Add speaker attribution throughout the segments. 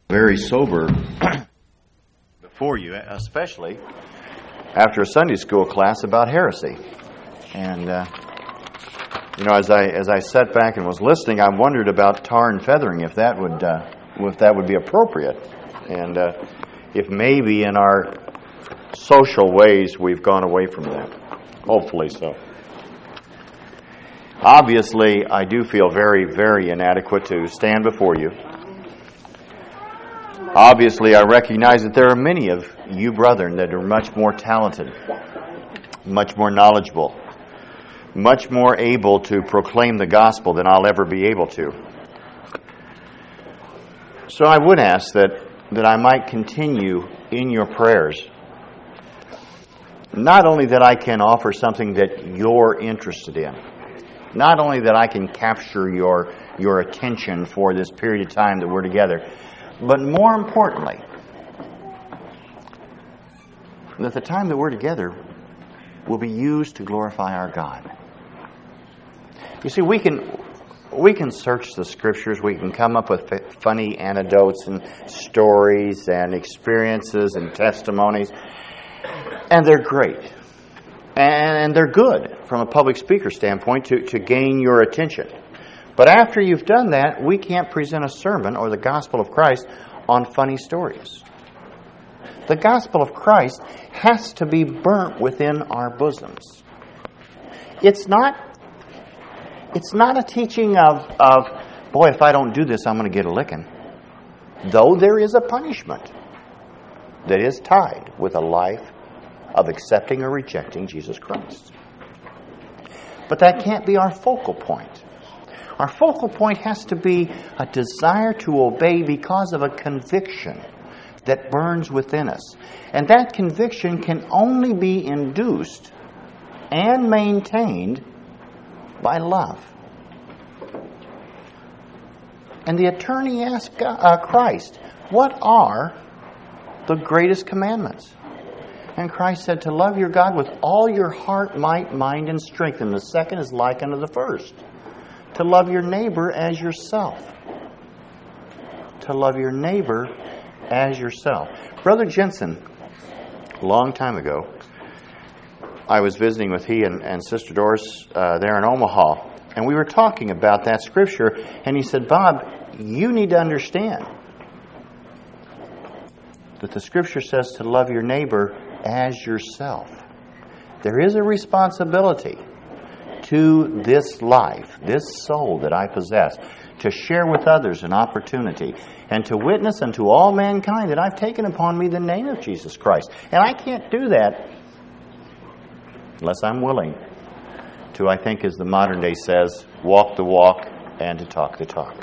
Speaker 1: Very sober before you, especially after a Sunday school class about heresy. And as I sat back and was listening, I wondered about tar and feathering, if that would be appropriate, and if maybe in our social ways we've gone away from that. Hopefully so. Obviously, I do feel very, very inadequate to stand before you. Obviously, I recognize that there are many of you brethren that are much more talented, much more knowledgeable, much more able to proclaim the gospel than I'll ever be able to. So I would ask that I might continue in your prayers. Not only that I can offer something that you're interested in, not only that I can capture your attention for this period of time that we're together, but more importantly, that the time that we're together will be used to glorify our God. You see, we can search the Scriptures, we can come up with funny anecdotes and stories and experiences and testimonies, and they're great. And they're good from a public speaker standpoint to gain your attention. But after you've done that, we can't present a sermon or the gospel of Christ on funny stories. The gospel of Christ has to be burnt within our bosoms. It's not a teaching of boy, if I don't do this, I'm going to get a licking. Though there is a punishment that is tied with a life of accepting or rejecting Jesus Christ. But that can't be our focal point. Our focal point has to be a desire to obey because of a conviction that burns within us. And that conviction can only be induced and maintained by love. And the attorney asked Christ, what are the greatest commandments? And Christ said, to love your God with all your heart, might, mind, and strength. And the second is like unto the first. To love your neighbor as yourself. To love your neighbor as yourself. Brother Jensen, a long time ago, I was visiting with he and Sister Doris there in Omaha. And we were talking about that scripture. And he said, Bob, you need to understand that the scripture says to love your neighbor as yourself. There is a responsibility to this life, this soul that I possess, to share with others an opportunity and to witness unto all mankind that I've taken upon me the name of Jesus Christ. And I can't do that unless I'm willing to, I think as the modern day says, walk the walk and to talk the talk.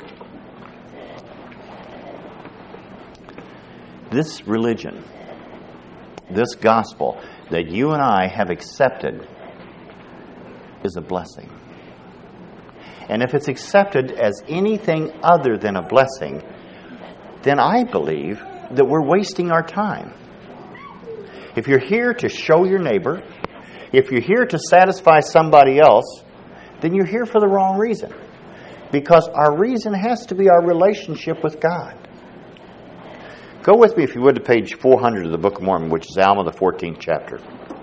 Speaker 1: This religion, this gospel that you and I have accepted is a blessing. And if it's accepted as anything other than a blessing, then I believe that we're wasting our time. If you're here to show your neighbor, if you're here to satisfy somebody else, then you're here for the wrong reason. Because our reason has to be our relationship with God. Go with me, if you would, to page 400 of the Book of Mormon, which is Alma, the 14th chapter.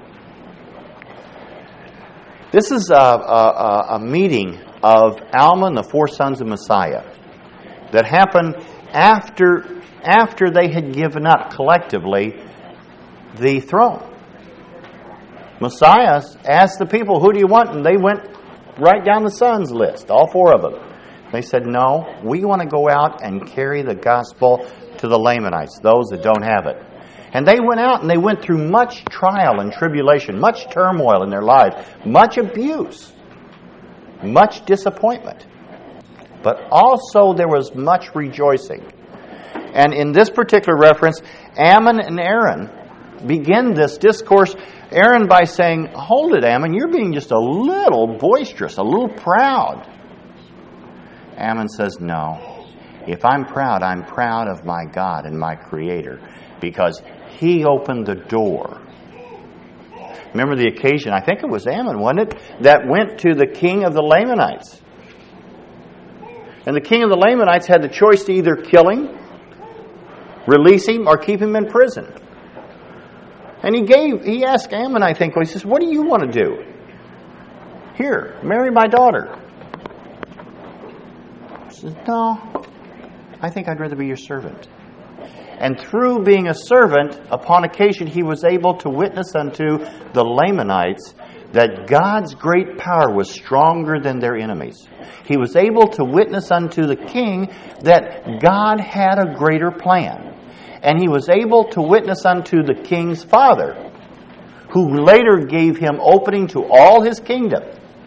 Speaker 1: This is a meeting of Alma and the four sons of Messiah that happened after they had given up collectively the throne. Messiah asked the people, who do you want? And they went right down the sons list, all four of them. They said, no, we want to go out and carry the gospel to the Lamanites, those that don't have it. And they went out and they went through much trial and tribulation, much turmoil in their lives, much abuse, much disappointment. But also there was much rejoicing. And in this particular reference, Ammon and Aaron begin this discourse, Aaron by saying, hold it, Ammon, you're being just a little boisterous, a little proud. Ammon says, no. If I'm proud of my God and my Creator, because He opened the door. Remember the occasion, I think it was Ammon, wasn't it, that went to the king of the Lamanites. And the king of the Lamanites had the choice to either kill him Release him or keep him in prison. And he asked Ammon, I think, he says, what do you want to do? Here, marry my daughter. He says, no, I think I'd rather be your servant. And through being a servant, upon occasion he was able to witness unto the Lamanites that God's great power was stronger than their enemies. He was able to witness unto the king that God had a greater plan. And he was able to witness unto the king's father, who later gave him opening to all his kingdom,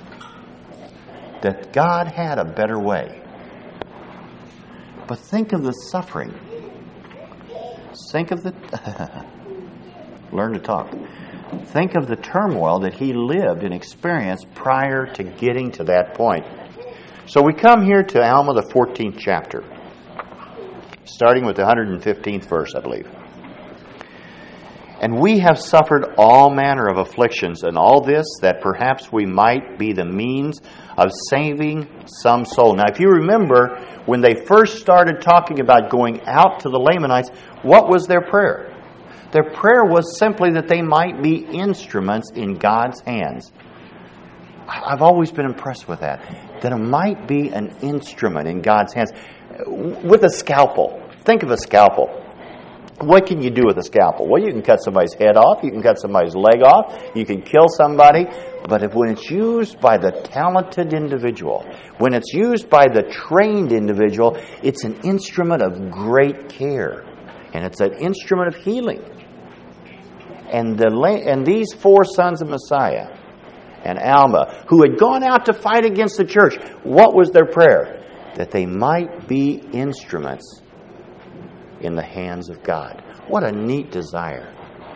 Speaker 1: that God had a better way. But think of the suffering. Think of the... Learn to talk. Think of the turmoil that he lived and experienced prior to getting to that point. So we come here to Alma, the 14th chapter, starting with the 115th verse, I believe. And we have suffered all manner of afflictions, and all this that perhaps we might be the means of saving some soul. Now, if you remember, when they first started talking about going out to the Lamanites, what was their prayer? Their prayer was simply that they might be instruments in God's hands. I've always been impressed with that it might be an instrument in God's hands. With a scalpel. Think of a scalpel. What can you do with a scalpel? Well, you can cut somebody's head off. You can cut somebody's leg off. You can kill somebody. But when it's used by the talented individual, when it's used by the trained individual, it's an instrument of great care. And it's an instrument of healing. And these four sons of Messiah and Alma, who had gone out to fight against the church, what was their prayer? That they might be instruments in the hands of God. What a neat desire.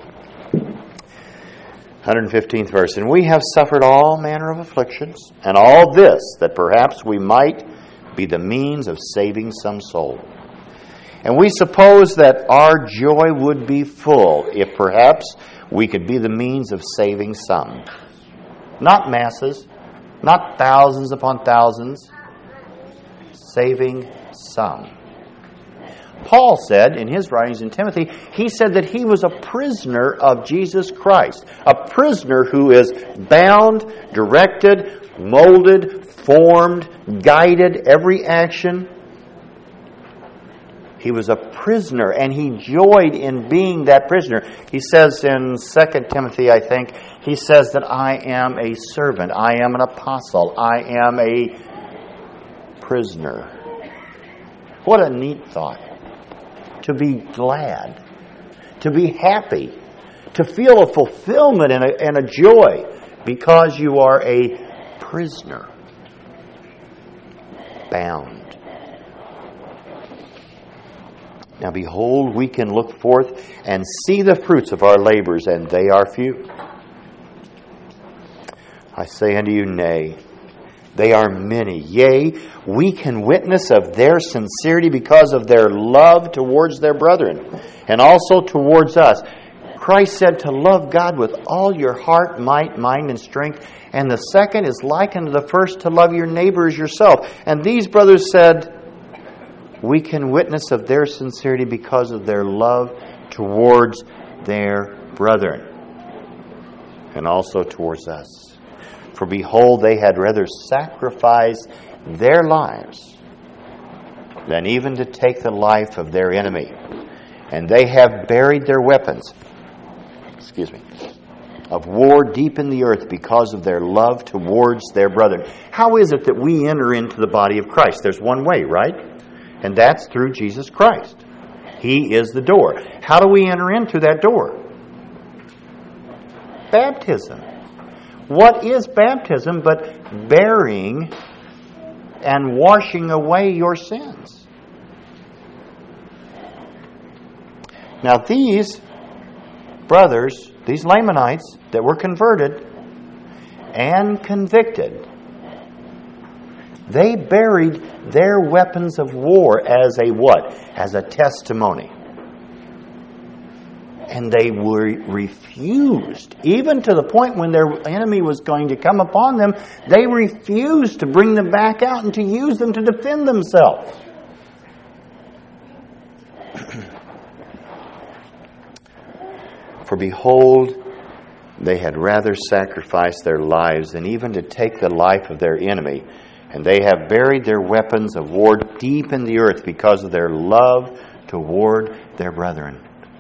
Speaker 1: 115th verse. And we have suffered all manner of afflictions, and all this, that perhaps we might be the means of saving some soul. And we suppose that our joy would be full if perhaps we could be the means of saving some. Not masses, not thousands upon thousands, saving some. Paul said in his writings in Timothy, he said that he was a prisoner of Jesus Christ. A prisoner who is bound, directed, molded, formed, guided every action. He was a prisoner, and he joyed in being that prisoner. He says in 2 Timothy, I think, he says that I am a servant, I am an apostle, I am a prisoner. What a neat thought. To be glad, to be happy, to feel a fulfillment and a joy because you are a prisoner, bound. Now behold, we can look forth and see the fruits of our labors, and they are few. I say unto you, nay, they are many. Yea, we can witness of their sincerity because of their love towards their brethren, and also towards us. Christ said to love God with all your heart, might, mind, and strength. And the second is likened to the first, to love your neighbor as yourself. And these brothers said, we can witness of their sincerity because of their love towards their brethren, and also towards us. For behold, they had rather sacrifice their lives than even to take the life of their enemy. And they have buried their weapons, of war deep in the earth because of their love towards their brethren. How is it that we enter into the body of Christ? There's one way, right? And that's through Jesus Christ. He is the door. How do we enter into that door? Baptism. What is baptism but bearing and washing away your sins? Now these brothers, these Lamanites that were converted and convicted, they buried their weapons of war as a what? As a testimony. And they were refused, even to the point when their enemy was going to come upon them, they refused to bring them back out and to use them to defend themselves. For behold, they had rather sacrifice their lives than even to take the life of their enemy. And they have buried their weapons of war deep in the earth because of their love toward their brethren.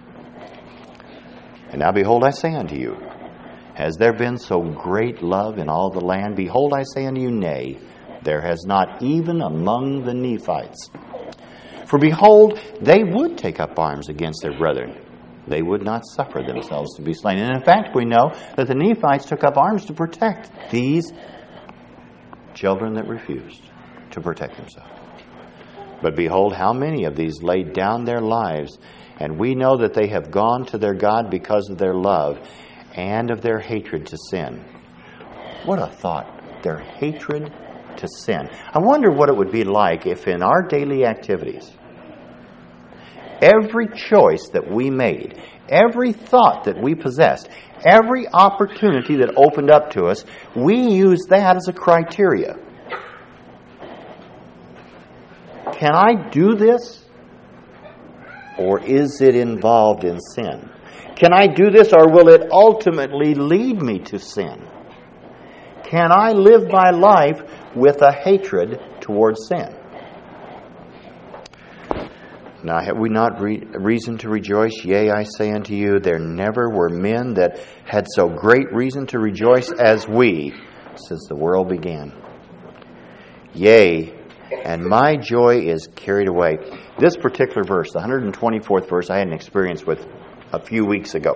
Speaker 1: And now behold, I say unto you, has there been so great love in all the land? Behold, I say unto you, nay, there has not, even among the Nephites. For behold, they would take up arms against their brethren. They would not suffer themselves to be slain. And in fact, we know that the Nephites took up arms to protect these children that refused to protect themselves. But behold, how many of these laid down their lives, and we know that they have gone to their God because of their love and of their hatred to sin. What a thought, their hatred to sin. I wonder what it would be like if in our daily activities, every choice that we made, every thought that we possessed, every opportunity that opened up to us, we used that as a criteria. Can I do this? Or is it involved in sin? Can I do this, or will it ultimately lead me to sin? Can I live my life with a hatred towards sin? Now, have we not reason to rejoice? Yea, I say unto you, there never were men that had so great reason to rejoice as we, since the world began. Yea, and my joy is carried away. This particular verse, the 124th verse, I had an experience with a few weeks ago.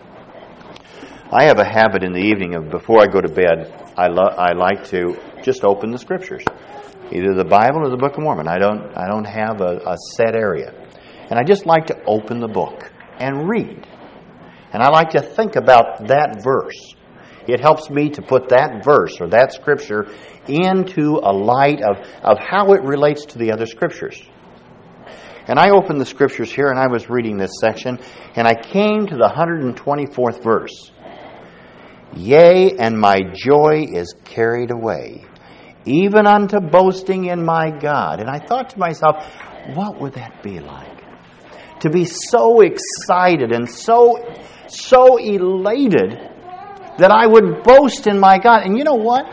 Speaker 1: I have a habit in the evening of before I go to bed, I like to just open the Scriptures. Either the Bible or the Book of Mormon. I don't have a set area. And I just like to open the book and read. And I like to think about that verse. It helps me to put that verse or that Scripture into a light of how it relates to the other Scriptures. And I opened the Scriptures here and I was reading this section and I came to the 124th verse. Yea, and my joy is carried away, even unto boasting in my God. And I thought to myself, what would that be like? To be so excited and so elated that I would boast in my God. And you know what?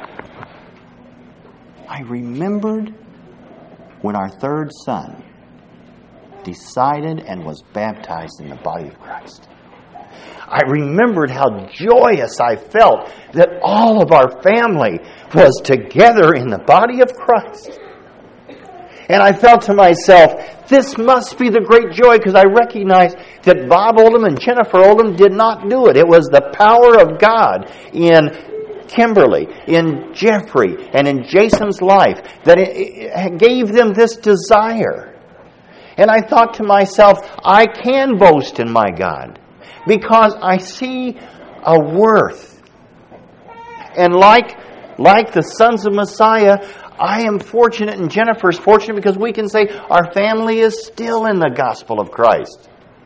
Speaker 1: I remembered when our third son decided and was baptized in the body of Christ. I remembered how joyous I felt that all of our family was together in the body of Christ. And I felt to myself, this must be the great joy, because I recognized that Bob Oldham and Jennifer Oldham did not do it. It was the power of God in Kimberly, in Jeffrey, and in Jason's life that it gave them this desire. And I thought to myself, I can boast in my God, because I see a worth. And like the sons of Messiah, I am fortunate and Jennifer's fortunate because we can say our family is still in the gospel of Christ.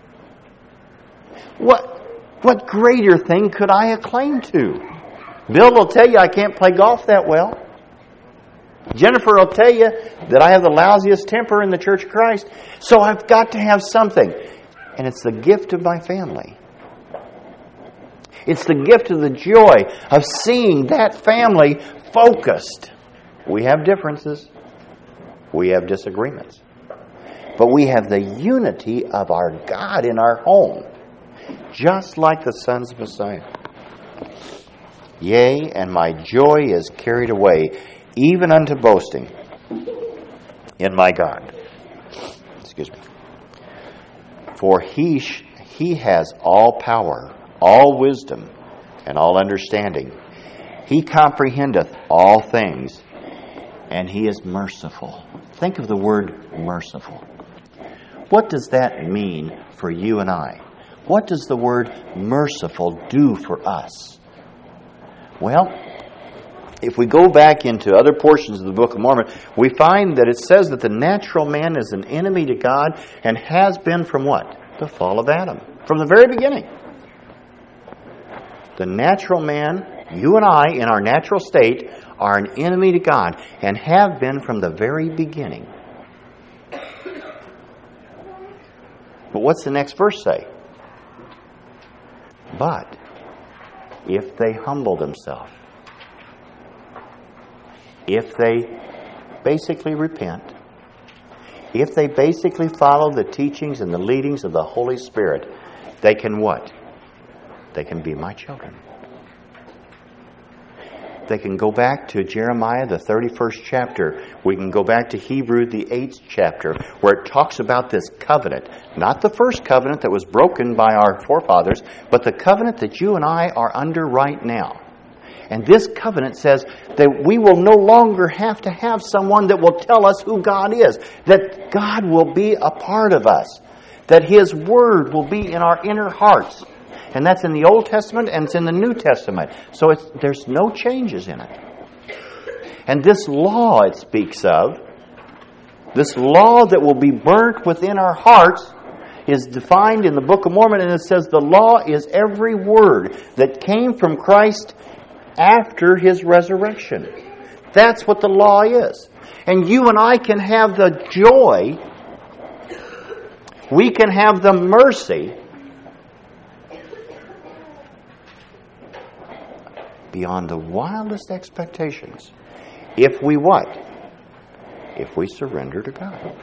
Speaker 1: What greater thing could I acclaim to? Bill will tell you I can't play golf that well. Jennifer will tell you that I have the lousiest temper in the Church of Christ. So I've got to have something. And it's the gift of my family. It's the gift of the joy of seeing that family focused. We have differences. We have disagreements. But we have the unity of our God in our home. Just like the sons of Messiah. Yea, and my joy is carried away, even unto boasting in my God. Excuse me. For he has all power, all wisdom, and all understanding. He comprehendeth all things, and he is merciful. Think of the word merciful. What does that mean for you and I? What does the word merciful do for us? Well, if we go back into other portions of the Book of Mormon, we find that it says that the natural man is an enemy to God and has been from what? The fall of Adam. From the very beginning. The natural man, you and I, in our natural state, are an enemy to God and have been from the very beginning. But what's the next verse say? But if they humble themselves, if they basically repent, if they basically follow the teachings and the leadings of the Holy Spirit, they can what? They can be my children. They can go back to Jeremiah, the 31st chapter. We can go back to Hebrews, the 8th chapter, where it talks about this covenant. Not the first covenant that was broken by our forefathers, but the covenant that you and I are under right now. And this covenant says that we will no longer have to have someone that will tell us who God is. That God will be a part of us. That His Word will be in our inner hearts. And that's in the Old Testament and it's in the New Testament. So there's no changes in it. And this law it speaks of, this law that will be burnt within our hearts, is defined in the Book of Mormon, and it says the law is every word that came from Christ after His resurrection. That's what the law is. And you and I can have the joy, we can have the mercy beyond the wildest expectations. If we what? If we surrender to God.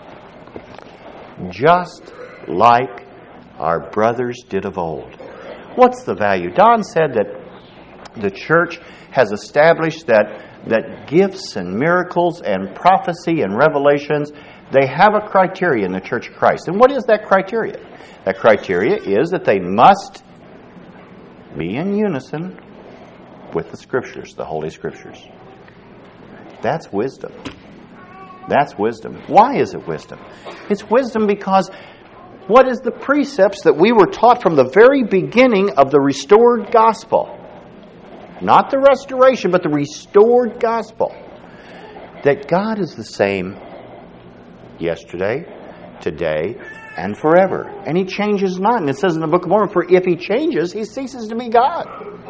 Speaker 1: Just like our brothers did of old. What's the value? Don said that the church has established that gifts and miracles and prophecy and revelations, they have a criteria in the Church of Christ. And what is that criteria? That criteria is that they must be in unison with the Scriptures, the Holy Scriptures. That's wisdom. That's wisdom. Why is it wisdom? It's wisdom because what is the precepts that we were taught from the very beginning of the restored gospel? Not the restoration, but the restored gospel. That God is the same yesterday, today, and forever. And He changes not. And it says in the Book of Mormon, for if He changes, He ceases to be God.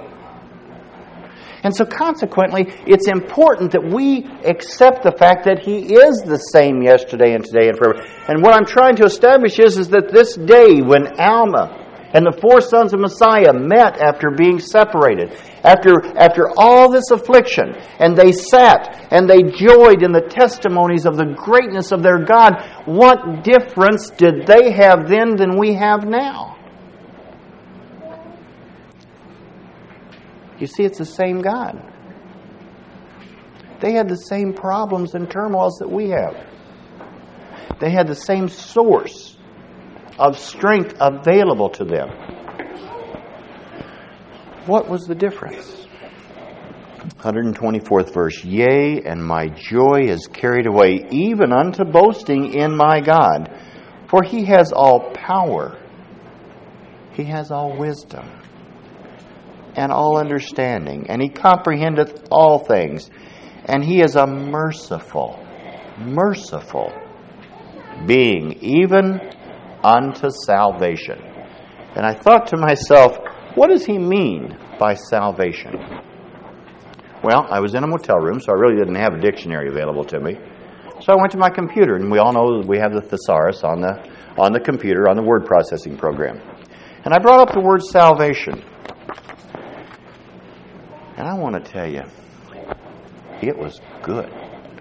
Speaker 1: And so consequently, it's important that we accept the fact that He is the same yesterday and today and forever. And what I'm trying to establish is that this day when Alma and the four sons of Messiah met after being separated, after all this affliction, and they sat and they joyed in the testimonies of the greatness of their God, what difference did they have then than we have now? You see, it's the same God. They had the same problems and turmoils that we have. They had the same source of strength available to them. What was the difference? 124th verse. Yea, and my joy is carried away, even unto boasting in my God. For He has all power. He has all wisdom. And all understanding. And He comprehendeth all things. And He is a merciful being, even unto salvation. And I thought to myself, what does He mean by salvation? Well, I was in a motel room, so I really didn't have a dictionary available to me. So I went to my computer, and we all know that we have the thesaurus on the computer, on the word processing program. And I brought up the word salvation. And I want to tell you, it was good.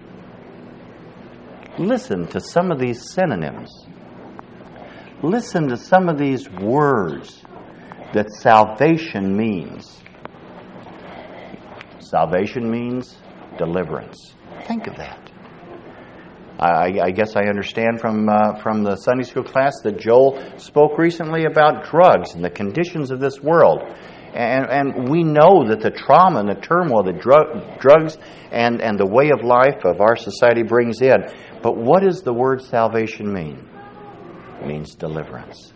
Speaker 1: Listen to some of these synonyms. Listen to some of these words that salvation means. Salvation means deliverance. Think of that. I guess I understand from the Sunday school class that Joel spoke recently about drugs and the conditions of this world. And we know that the trauma and the turmoil that drugs and the way of life of our society brings in. But what does the word salvation mean? It means deliverance.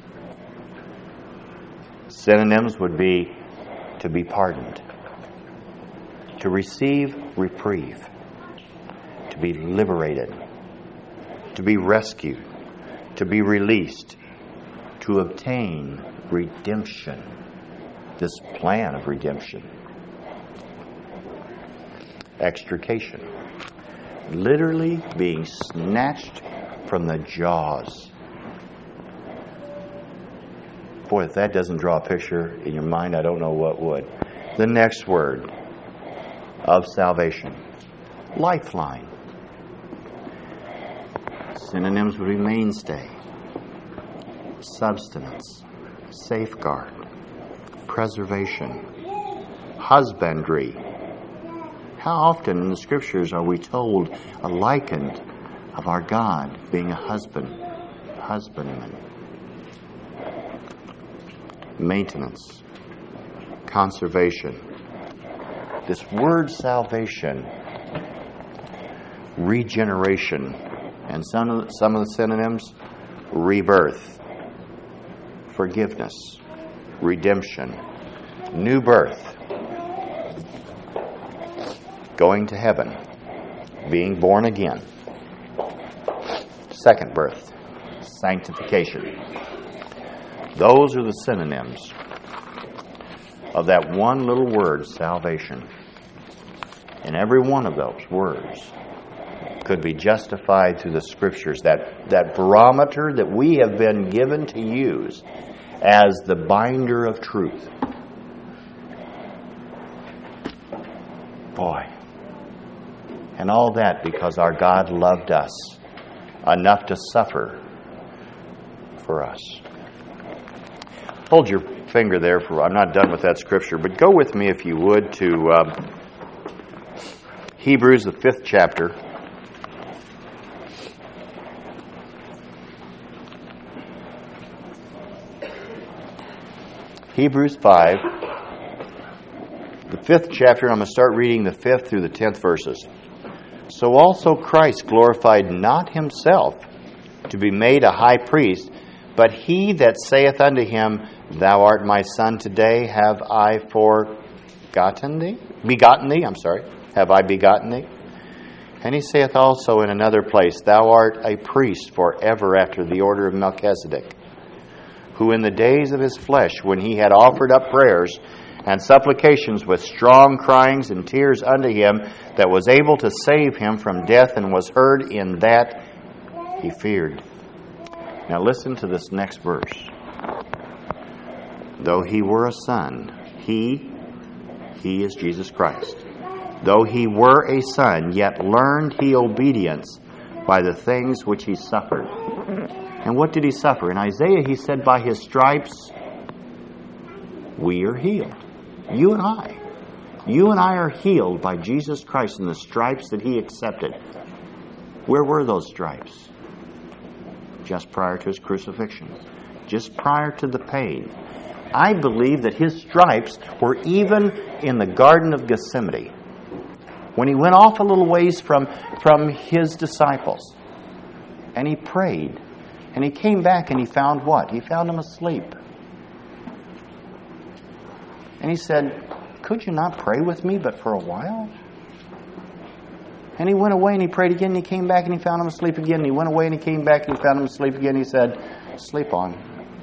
Speaker 1: Synonyms would be to be pardoned, to receive reprieve, to be liberated, to be rescued, to be released, to obtain redemption. This plan of redemption. Extrication. Literally being snatched from the jaws Boy, if that doesn't draw a picture in your mind, I don't know what would. The next word of salvation. Lifeline. Synonyms would be mainstay, substance, safeguard, preservation, husbandry. How often in the Scriptures are we told, likened of our God being a husbandman? Maintenance, conservation. This word salvation, regeneration, and some of the synonyms, rebirth, forgiveness, redemption, new birth, going to heaven, being born again, second birth, sanctification. Those are the synonyms of that one little word, salvation. And every one of those words could be justified through the Scriptures, that barometer that we have been given to use as the binder of truth. Boy. And all that because our God loved us enough to suffer for us. Hold your finger there I'm not done with that scripture, but go with me if you would to Hebrews, the 5th chapter. Hebrews 5, the 5th chapter, and I'm going to start reading the 5th through the 10th verses. So also Christ glorified not himself to be made a high priest, but he that saith unto him, Thou art my son, today have I begotten thee? Have I begotten thee? And he saith also in another place, Thou art a priest forever after the order of Melchizedek, who in the days of his flesh, when he had offered up prayers and supplications with strong cryings and tears unto him, that was able to save him from death, and was heard in that he feared. Now listen to this next verse. Though he were a son, he is Jesus Christ. Though he were a son, yet learned he obedience by the things which he suffered. And what did he suffer? In Isaiah he said, by his stripes we are healed. You and I. You and I are healed by Jesus Christ and the stripes that he accepted. Where were those stripes? Just prior to his crucifixion. Just prior to the pain. I believe that his stripes were even in the Garden of Gethsemane, when he went off a little ways from his disciples. And he prayed. And he came back and he found what? He found them asleep. And he said, could you not pray with me but for a while? And he went away and he prayed again, and he came back and he found them asleep again. And he went away and he came back and he found them asleep again. He said, sleep on.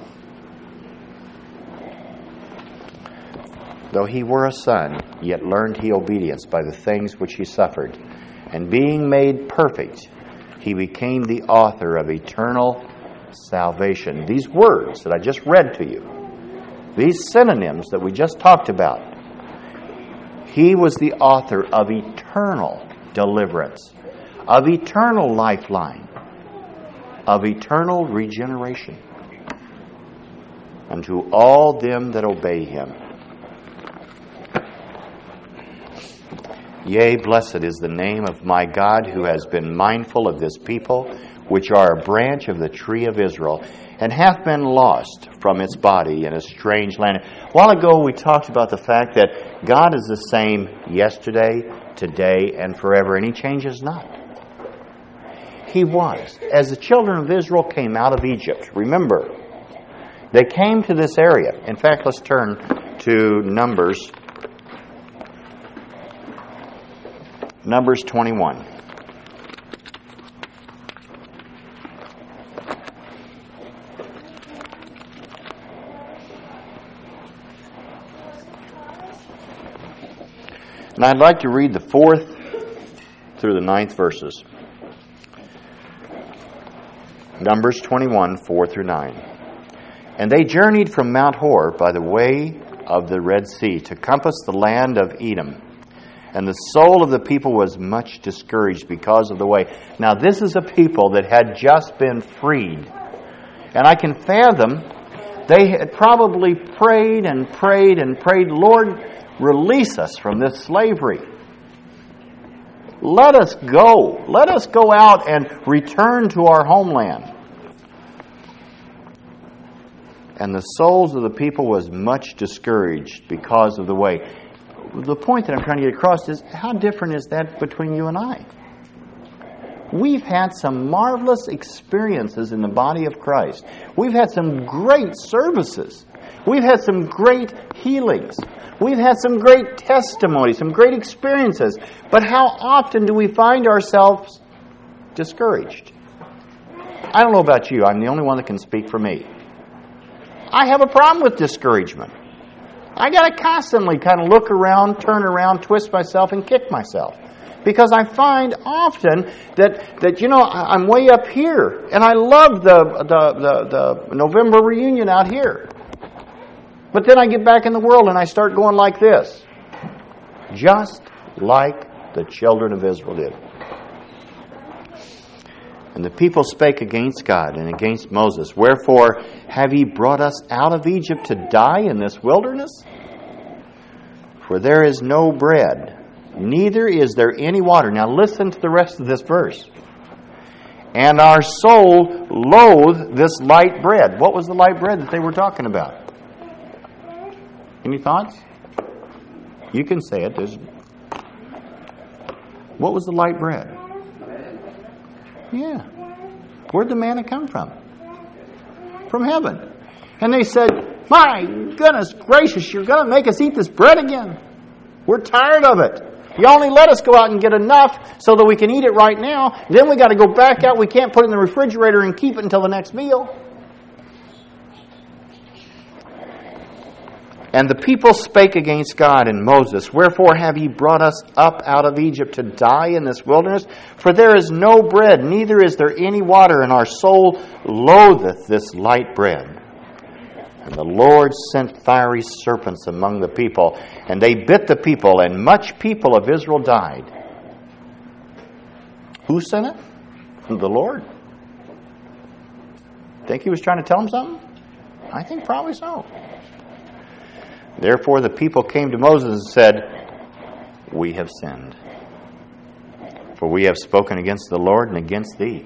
Speaker 1: Though he were a son, yet learned he obedience by the things which he suffered. And being made perfect, he became the author of eternal salvation. These words that I just read to you, these synonyms that we just talked about, he was the author of eternal deliverance, of eternal lifeline, of eternal regeneration unto all them that obey him. Yea, blessed is the name of my God, who has been mindful of this people, which are a branch of the tree of Israel, and hath been lost from its body in a strange land. A while ago we talked about the fact that God is the same yesterday, today, and forever, and he changes not. He was. As the children of Israel came out of Egypt, remember, they came to this area. In fact, let's turn to Numbers 21. And I'd like to read the 4th through the 9th verses. Numbers 21, 4 through 9. And they journeyed from Mount Hor by the way of the Red Sea to compass the land of Edom. And the soul of the people was much discouraged because of the way. Now, this is a people that had just been freed. And I can fathom they had probably prayed and prayed and prayed, Lord, release us from this slavery. Let us go. Let us go out and return to our homeland. And the souls of the people was much discouraged because of the way. The point that I'm trying to get across is, how different is that between you and I? We've had some marvelous experiences in the body of Christ. We've had some great services. We've had some great healings. We've had some great testimonies, some great experiences. But how often do we find ourselves discouraged? I don't know about you. I'm the only one that can speak for me. I have a problem with discouragement. I got to constantly kind of look around, turn around, twist myself, and kick myself. Because I find often that I'm way up here, and I love the November reunion out here. But then I get back in the world and I start going like this. Just like the children of Israel did. And the people spake against God and against Moses. Wherefore have ye brought us out of Egypt to die in this wilderness? For there is no bread, neither is there any water. Now listen to the rest of this verse. And our soul loathed this light bread. What was the light bread that they were talking about? Any thoughts? You can say it. What was the light bread? Yeah. Where'd the manna come from? From heaven. And they said, my goodness gracious, you're going to make us eat this bread again. We're tired of it. You only let us go out and get enough so that we can eat it right now. Then we got to go back out. We can't put it in the refrigerator and keep it until the next meal. And the people spake against God and Moses, Wherefore have ye brought us up out of Egypt to die in this wilderness? For there is no bread, neither is there any water, and our soul loatheth this light bread. And the Lord sent fiery serpents among the people, and they bit the people, and much people of Israel died. Who sent it? The Lord. Think he was trying to tell them something? I think probably so. Therefore the people came to Moses and said, We have sinned, for we have spoken against the Lord and against thee.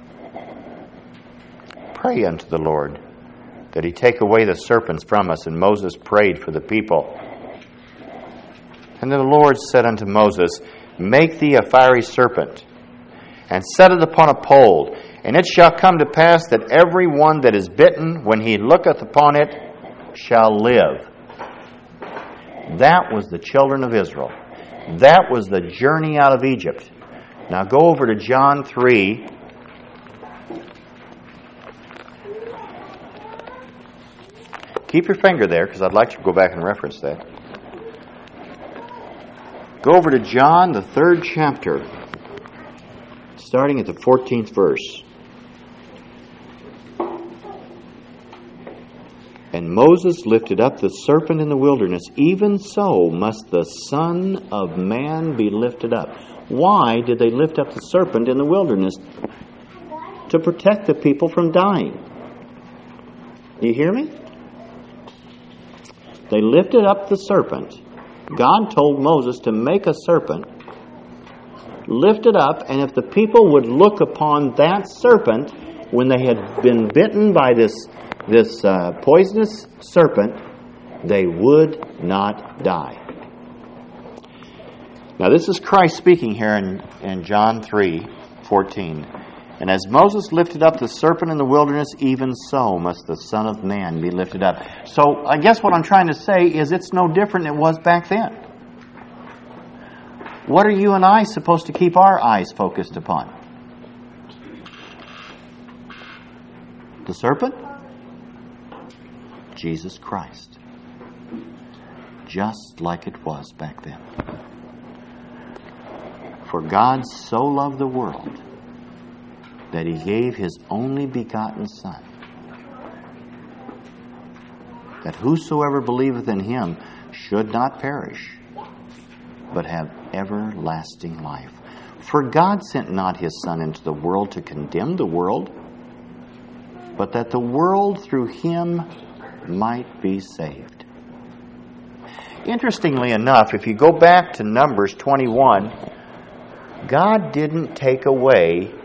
Speaker 1: Pray unto the Lord, that he take away the serpents from us. And Moses prayed for the people. And then the Lord said unto Moses, Make thee a fiery serpent, and set it upon a pole, and it shall come to pass that every one that is bitten, when he looketh upon it, shall live. That was the children of Israel. That was the journey out of Egypt. Now go over to John 3. Keep your finger there, because I'd like to go back and reference that. Go over to John, the 3rd chapter, starting at the 14th verse. And Moses lifted up the serpent in the wilderness. Even so must the Son of Man be lifted up. Why did they lift up the serpent in the wilderness? To protect the people from dying. Do you hear me? They lifted up the serpent. God told Moses to make a serpent, lift it up, and if the people would look upon that serpent when they had been bitten by this poisonous serpent, they would not die. Now this is Christ speaking here in John 3:14. And as Moses lifted up the serpent in the wilderness, even so must the Son of Man be lifted up. So I guess what I'm trying to say is it's no different than it was back then. What are you and I supposed to keep our eyes focused upon? The serpent? Jesus Christ. Just like it was back then. For God so loved the world that he gave his only begotten Son, that whosoever believeth in him should not perish, but have everlasting life. For God sent not his Son into the world to condemn the world, but that the world through him might be saved. Interestingly enough, if you go back to Numbers 21, God didn't take away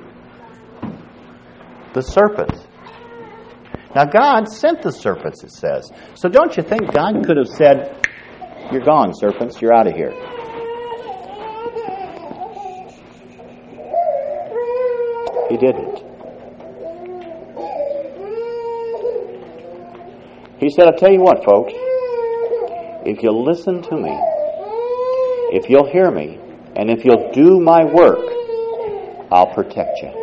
Speaker 1: the serpents. Now, God sent the serpents, it says. So don't you think God could have said, "You're gone, serpents, you're out of here"? He didn't. He said, "I'll tell you what, folks. If you'll listen to me, if you'll hear me, and if you'll do my work, I'll protect you."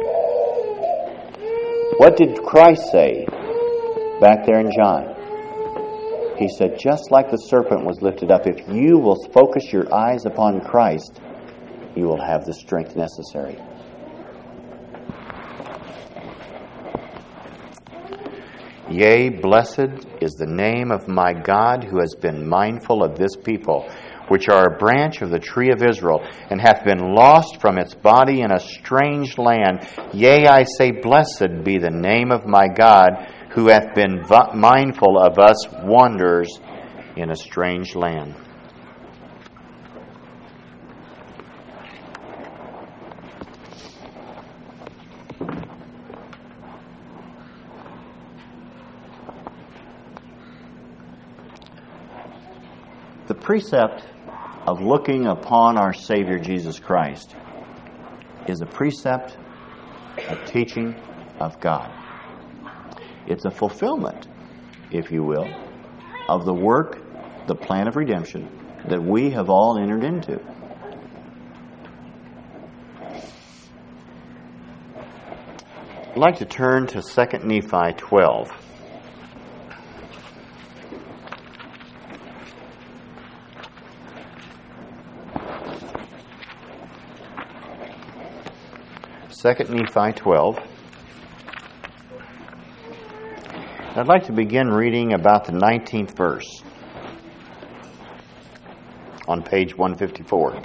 Speaker 1: What did Christ say back there in John? He said, just like the serpent was lifted up, if you will focus your eyes upon Christ, you will have the strength necessary. Yea, blessed is the name of my God, who has been mindful of this people, which are a branch of the tree of Israel, and hath been lost from its body in a strange land. Yea, I say, blessed be the name of my God, who hath been mindful of us wanderers in a strange land. The precept of looking upon our Savior Jesus Christ is a precept, a teaching of God. It's a fulfillment, if you will, of the work, the plan of redemption that we have all entered into. I'd like to turn to 2 Nephi 12. Second Nephi 12. I'd like to begin reading about the 19th verse on page 154.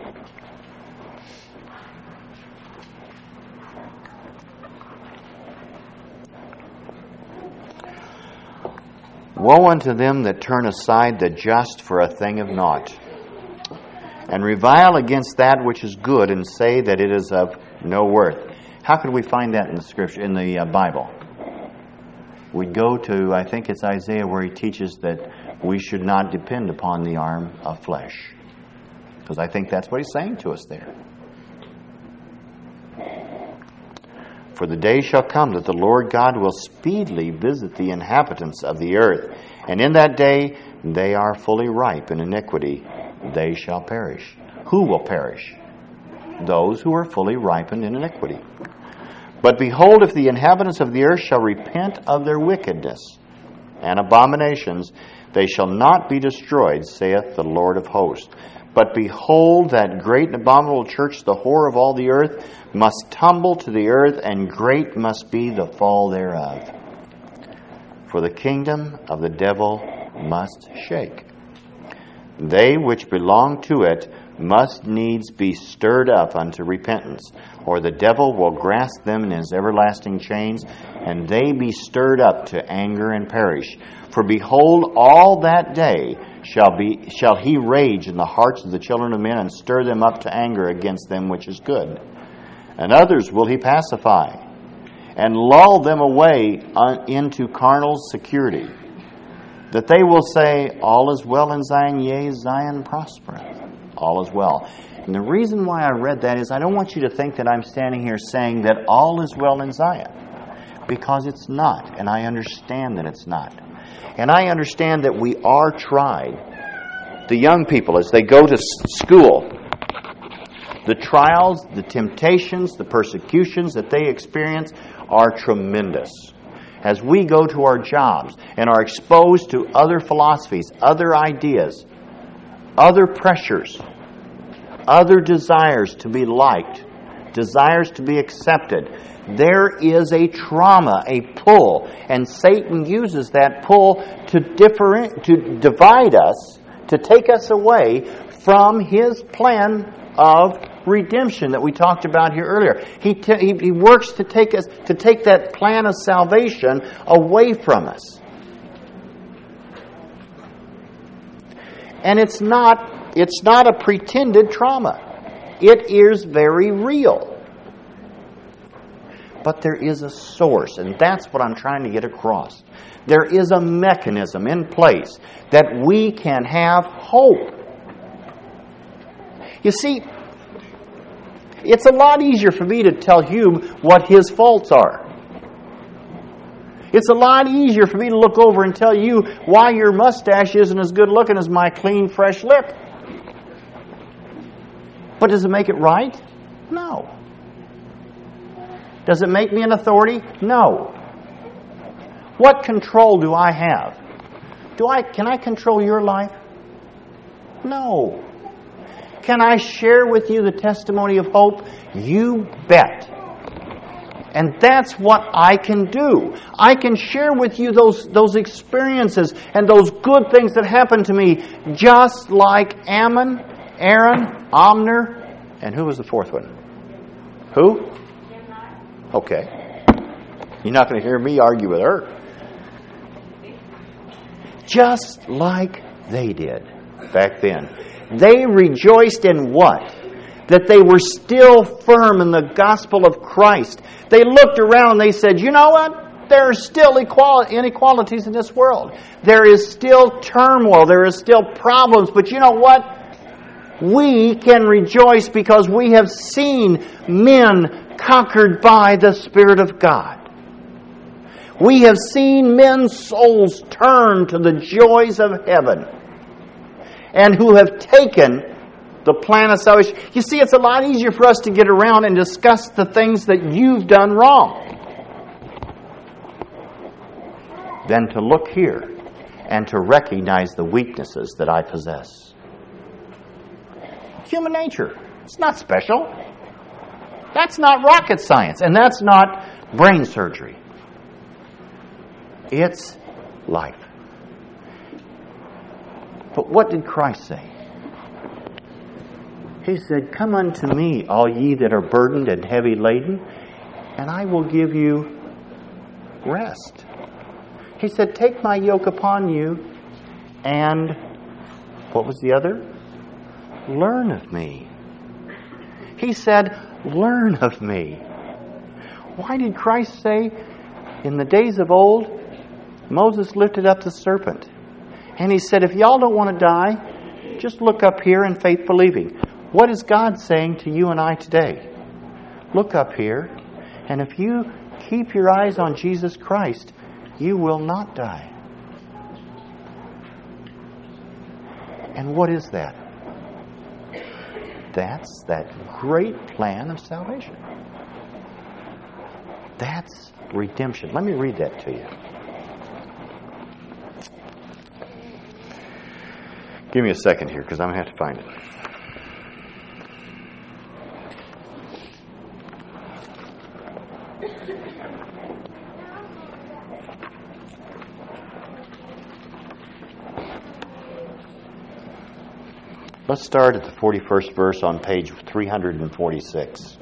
Speaker 1: Woe unto them that turn aside the just for a thing of naught, and revile against that which is good, and say that it is of no worth. How could we find that in the Scripture, in the Bible? We'd go to, I think it's Isaiah, where he teaches that we should not depend upon the arm of flesh. Because I think that's what he's saying to us there. For the day shall come that the Lord God will speedily visit the inhabitants of the earth, and in that day they are fully ripe in iniquity, they shall perish. Who will perish? Those who are fully ripened in iniquity. But behold, if the inhabitants of the earth shall repent of their wickedness and abominations, they shall not be destroyed, saith the Lord of hosts. But behold, that great and abominable church, the whore of all the earth, must tumble to the earth, and great must be the fall thereof. For the kingdom of the devil must shake. They which belong to it must needs be stirred up unto repentance, or the devil will grasp them in his everlasting chains, and they be stirred up to anger and perish. For behold, all that day shall he rage in the hearts of the children of men, and stir them up to anger against them which is good. And others will he pacify, and lull them away into carnal security, that they will say, all is well in Zion, yea, Zion prospereth. All is well. And the reason why I read that is I don't want you to think that I'm standing here saying that all is well in Zion, because it's not, and I understand that it's not. And I understand that we are tried. The young people, as they go to school, the trials, the temptations, the persecutions that they experience are tremendous. As we go to our jobs and are exposed to other philosophies, other ideas, other pressures, other desires to be liked, desires to be accepted, there is a trauma, a pull, and Satan uses that pull to divide us, to take us away from his plan of redemption that we talked about here earlier. He works to take that plan of salvation away from us. And it's not a pretended trauma. It is very real. But there is a source, and that's what I'm trying to get across. There is a mechanism in place that we can have hope. You see, it's a lot easier for me to tell Hume what his faults are. It's a lot easier for me to look over and tell you why your mustache isn't as good looking as my clean, fresh lip. But does it make it right? No. Does it make me an authority? No. What control do I have? Can I control your life? No. Can I share with you the testimony of hope? You bet. And that's what I can do. I can share with you those experiences and those good things that happened to me, just like Ammon, Aaron, Omner, and who was the fourth one? Who? Okay. You're not going to hear me argue with her. Just like they did back then. They rejoiced in what? That they were still firm in the gospel of Christ. They looked around and they said, you know what? There are still inequalities in this world. There is still turmoil. There is still problems. But you know what? We can rejoice because we have seen men conquered by the Spirit of God. We have seen men's souls turn to the joys of heaven and who have taken the plan of salvation. You see, it's a lot easier for us to get around and discuss the things that you've done wrong than to look here and to recognize the weaknesses that I possess. Human nature. It's not special. That's not rocket science, and that's not brain surgery. It's life. But what did Christ say? He said, come unto me, all ye that are burdened and heavy laden, and I will give you rest. He said, take my yoke upon you, and what was the other? Learn of me. He said, learn of me. Why did Christ say, in the days of old, Moses lifted up the serpent, and he said, if y'all don't want to die, just look up here in faith believing. What is God saying to you and I today? Look up here, and if you keep your eyes on Jesus Christ, you will not die. And what is that? That's that great plan of salvation. That's redemption. Let me read that to you. Give me a second here, because I'm going to have to find it. Let's start at the 41st verse on page 346.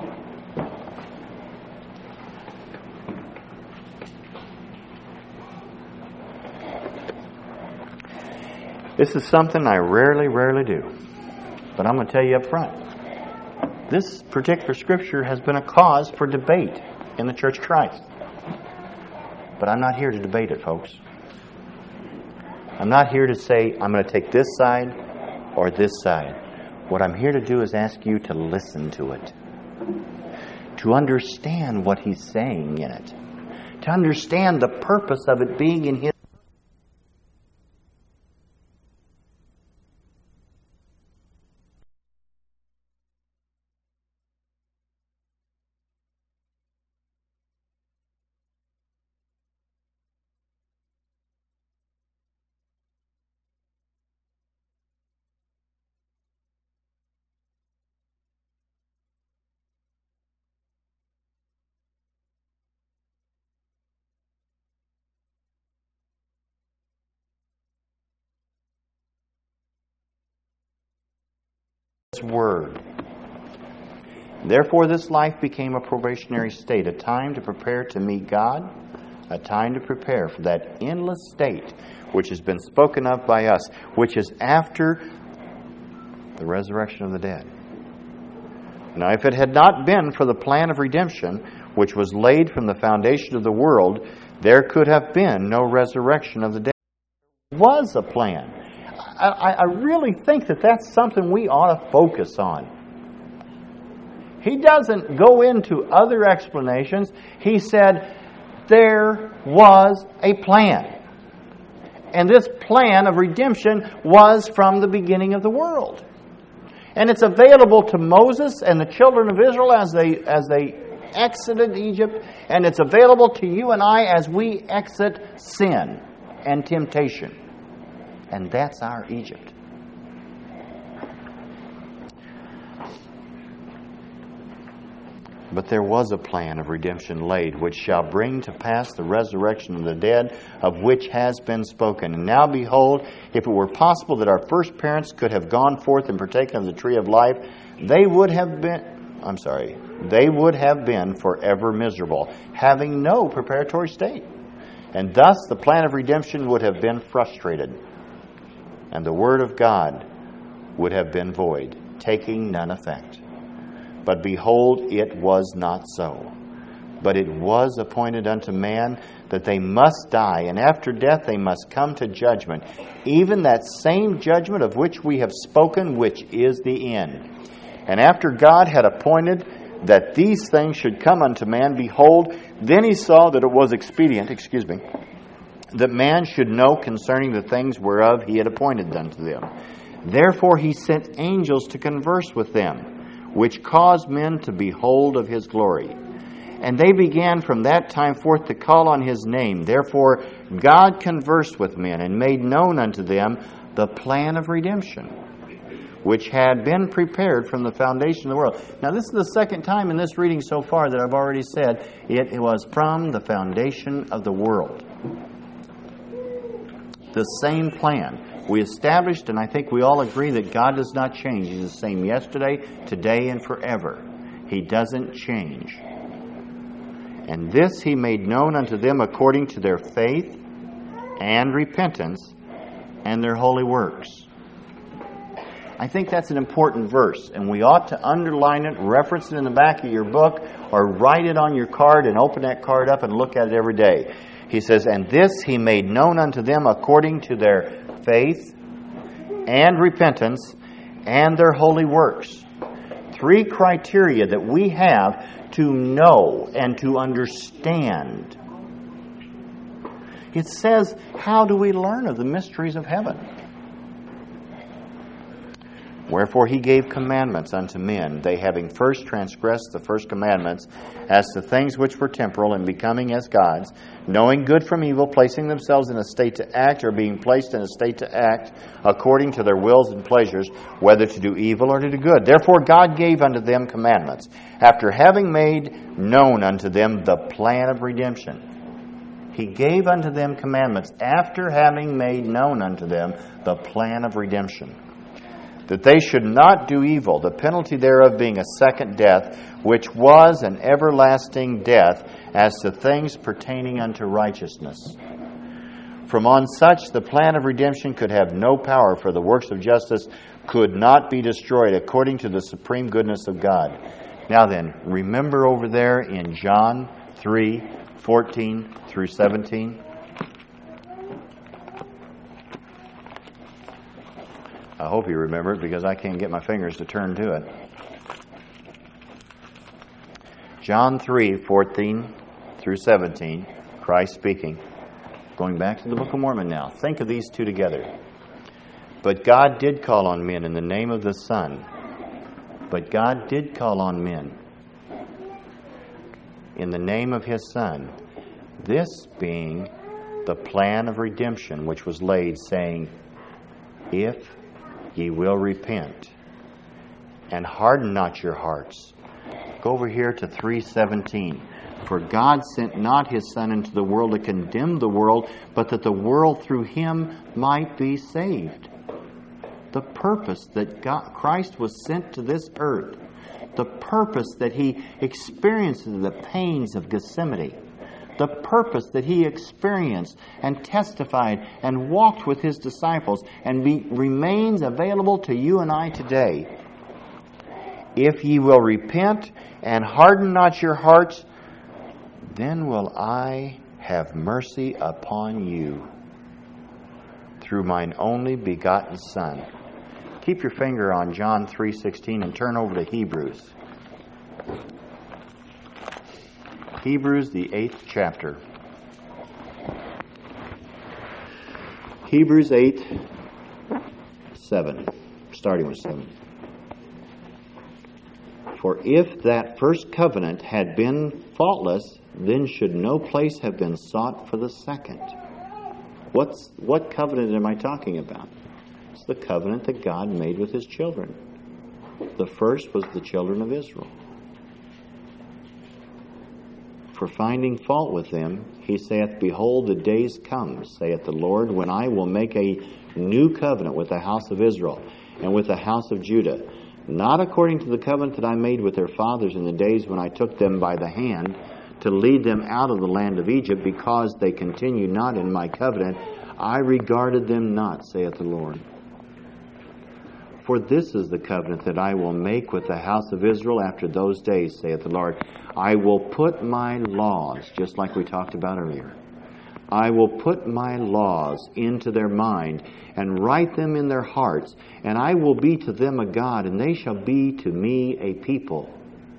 Speaker 1: This is something I rarely do. But I'm going to tell you up front. This particular scripture has been a cause for debate in the Church of Christ. But I'm not here to debate it, folks. I'm not here to say I'm going to take this side or this side. What I'm here to do is ask you to listen to it. To understand what he's saying in it. To understand the purpose of it being in his Word. Therefore, this life became a probationary state, a time to prepare to meet God, a time to prepare for that endless state which has been spoken of by us, which is after the resurrection of the dead. Now, if it had not been for the plan of redemption, which was laid from the foundation of the world, there could have been no resurrection of the dead. There was a plan. I really think that that's something we ought to focus on. He doesn't go into other explanations. He said, there was a plan. And this plan of redemption was from the beginning of the world. And it's available to Moses and the children of Israel as they exited Egypt. And it's available to you and I as we exit sin and temptation. And that's our Egypt. But there was a plan of redemption laid, which shall bring to pass the resurrection of the dead, of which has been spoken. And now behold, if it were possible that our first parents could have gone forth and partaken of the tree of life, they would have been forever miserable, having no preparatory state. And thus the plan of redemption would have been frustrated, and the word of God would have been void, taking none effect. But behold, it was not so. But it was appointed unto man that they must die, and after death they must come to judgment, even that same judgment of which we have spoken, which is the end. And after God had appointed that these things should come unto man, behold, then he saw that it was expedient, that man should know concerning the things whereof he had appointed unto them. Therefore he sent angels to converse with them, which caused men to behold of his glory. And they began from that time forth to call on his name. Therefore God conversed with men and made known unto them the plan of redemption, which had been prepared from the foundation of the world. Now this is the second time in this reading so far that I've already said it was from the foundation of the world. The same plan. We established, and I think we all agree, that God does not change. He's the same yesterday, today, and forever. He doesn't change. And this he made known unto them according to their faith and repentance and their holy works. I think that's an important verse, and we ought to underline it, reference it in the back of your book, or write it on your card and open that card up and look at it every day. He says, and this he made known unto them according to their faith and repentance and their holy works. Three criteria that we have to know and to understand. It says, how do we learn of the mysteries of heaven? Wherefore he gave commandments unto men, they having first transgressed the first commandments, as to things which were temporal, and becoming as gods, knowing good from evil, placing themselves in a state to act, or being placed in a state to act, according to their wills and pleasures, whether to do evil or to do good. Therefore God gave unto them commandments, after having made known unto them the plan of redemption. He gave unto them commandments, after having made known unto them the plan of redemption, that they should not do evil, the penalty thereof being a second death, which was an everlasting death, as to things pertaining unto righteousness. From on such the plan of redemption could have no power, for the works of justice could not be destroyed, according to the supreme goodness of God. Now then, remember over there in John 3:14 through 17. I hope you remember it, because I can't get my fingers to turn to it. John 3:14 through 17, Christ speaking. Going back to the Book of Mormon now. Think of these two together. But God did call on men in the name of the Son. But God did call on men in the name of His Son. This being the plan of redemption which was laid, saying, if ye will repent, and harden not your hearts. Go over here to 3:17. For God sent not His Son into the world to condemn the world, but that the world through Him might be saved. the purpose that Christ was sent to this earth, the purpose that He experienced the pains of Gethsemane, the purpose that He experienced and testified and walked with His disciples and remains available to you and I today. If ye will repent and harden not your hearts, then will I have mercy upon you through mine only begotten Son. Keep your finger on John 3:16 and turn over to Hebrews. Hebrews, the 8th chapter. Hebrews 8:7, starting with 7. For if that first covenant had been faultless, then should no place have been sought for the second. What covenant am I talking about? It's the covenant that God made with His children. The first was the children of Israel. For finding fault with them, He saith, Behold, the days come, saith the Lord, when I will make a new covenant with the house of Israel and with the house of Judah, not according to the covenant that I made with their fathers in the days when I took them by the hand to lead them out of the land of Egypt, because they continued not in my covenant, I regarded them not, saith the Lord. For this is the covenant that I will make with the house of Israel after those days, saith the Lord. I will put my laws, just like we talked about earlier, I will put my laws into their mind and write them in their hearts, and I will be to them a God, and they shall be to me a people.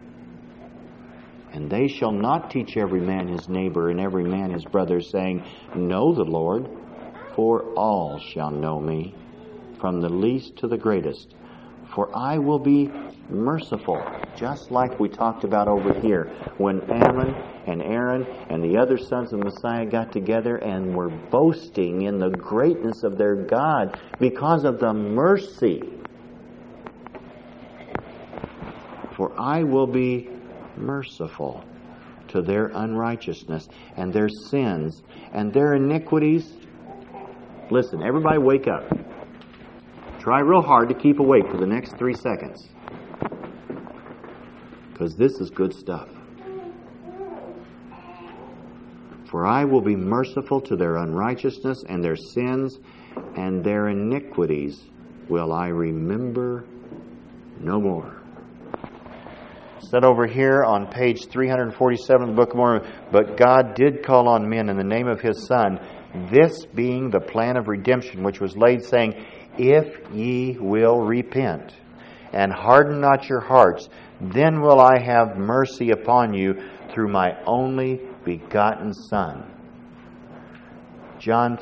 Speaker 1: And they shall not teach every man his neighbor and every man his brother, saying, Know the Lord, for all shall know me, from the least to the greatest. For I will be merciful, just like we talked about over here, when Aaron and Aaron and the other sons of Messiah got together and were boasting in the greatness of their God because of the mercy. For I will be merciful to their unrighteousness and their sins and their iniquities. Listen, everybody wake up. Try real hard to keep awake for the next 3 seconds, because this is good stuff. For I will be merciful to their unrighteousness and their sins, and their iniquities will I remember no more. Said over here on page 347 of the Book of Mormon, but God did call on men in the name of His Son, this being the plan of redemption which was laid, saying, If ye will repent and harden not your hearts, then will I have mercy upon you through my only begotten Son. John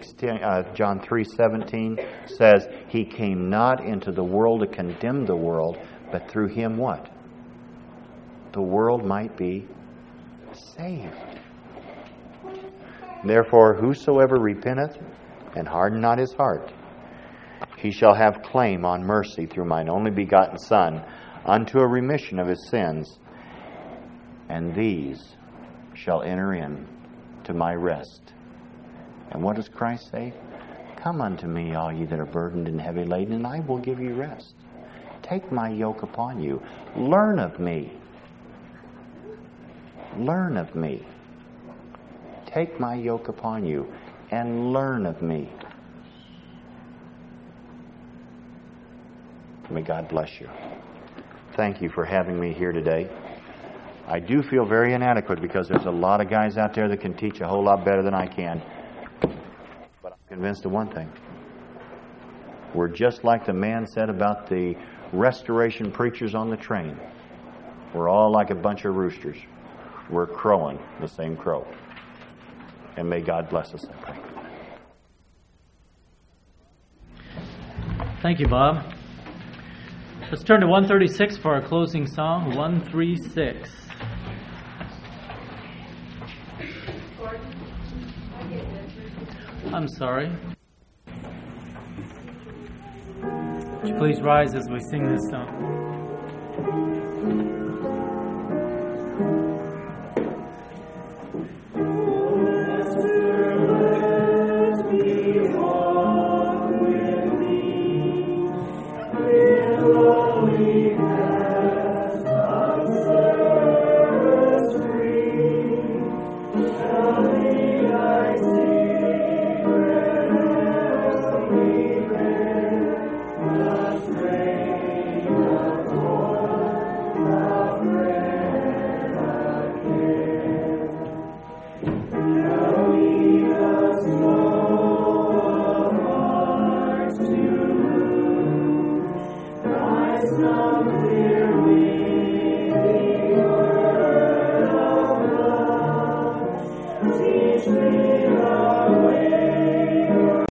Speaker 1: 3:17 says, He came not into the world to condemn the world, but through Him what? The world might be saved. Therefore, whosoever repenteth and harden not his heart, he shall have claim on mercy through mine only begotten Son, unto a remission of his sins, and these shall enter in to my rest. And what does Christ say? Come unto me, all ye that are burdened and heavy laden, and I will give you rest. Take my yoke upon you. Learn of me. Learn of me. Take my yoke upon you and learn of me. May God bless you. Thank you for having me here today. I do feel very inadequate because there's a lot of guys out there that can teach a whole lot better than I can. But I'm convinced of one thing. We're just like the man said about the restoration preachers on the train. We're all like a bunch of roosters. We're crowing the same crow. And may God bless us, I pray.
Speaker 2: Thank you, Bob. Let's turn to 136 for our closing song, 136. I'm sorry. Would you please rise as we sing this song?
Speaker 3: song